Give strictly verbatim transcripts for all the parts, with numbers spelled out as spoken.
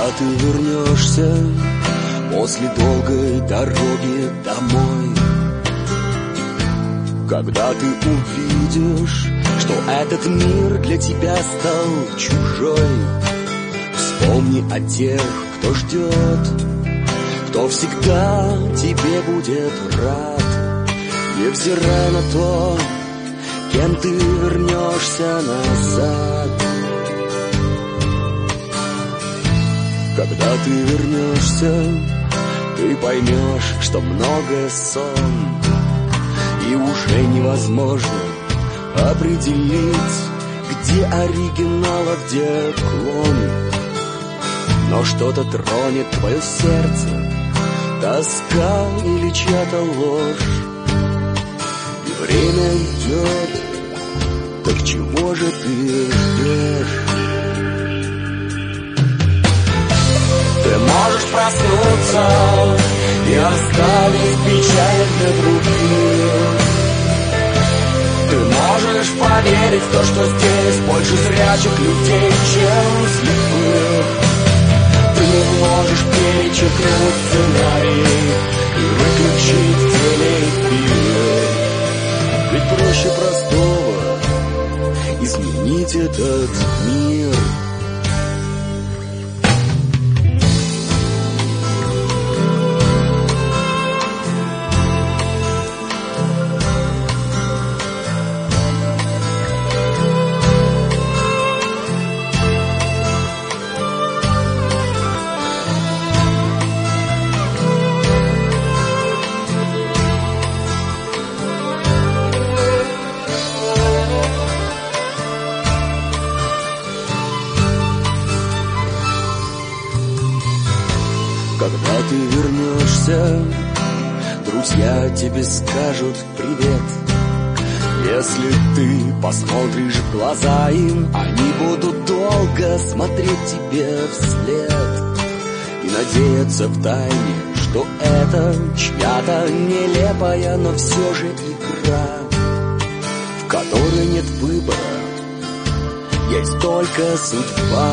ты вернешься после долгой дороги домой, когда ты увидишь, что этот мир для тебя стал чужой, вспомни о тех, кто ждет, кто всегда тебе будет рад, невзирая на то, кем ты вернешься назад. Когда ты вернешься, ты поймешь, что многое сон, и уже невозможно определить, где оригинал, а где клон. Но что-то тронет твое сердце, тоска или чья-то ложь, и время идет, так чего же ты ждешь? Ты можешь проснуться и оставить печаль для других. Ты можешь поверить в то, что здесь больше зрячих людей, чем слепых. Ты можешь перечеркнуть сценарий и выключить телеэфир. Ведь проще простого изменить этот мир. Когда ты вернешься, друзья тебе скажут привет. Если ты посмотришь в глаза им, они будут долго смотреть тебе вслед и надеяться втайне, что это чья-то нелепая, но все же игра, в которой нет выбора, есть только судьба.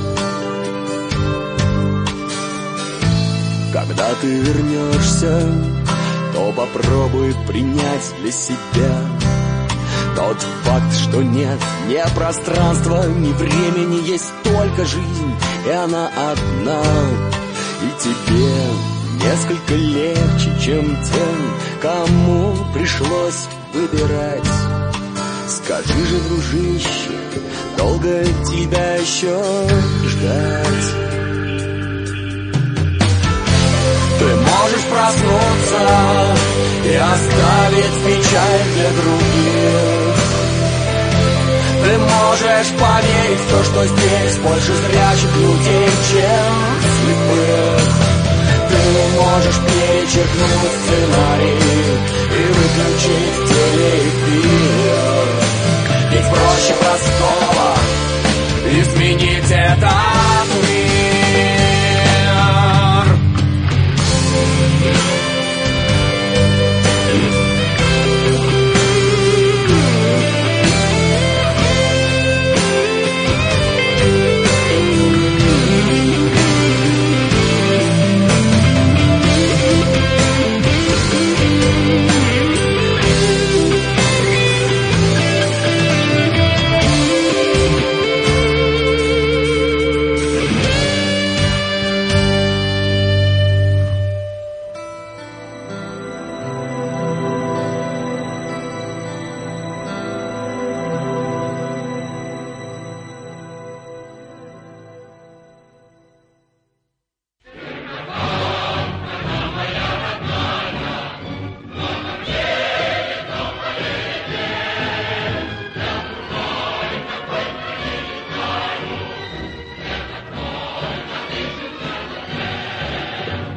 Когда ты вернешься, то попробуй принять для себя тот факт, что нет ни пространства, ни времени, есть только жизнь, и она одна. И тебе несколько легче, чем тем, кому пришлось выбирать. Скажи же, дружище, долго тебя еще ждать? Ты можешь проснуться и оставить печаль для других. Ты можешь поверить в то, что здесь больше зрячих людей, чем слепых. Ты можешь перечеркнуть сценарий и выключить телеэфир. Ведь проще простого изменить этот мир.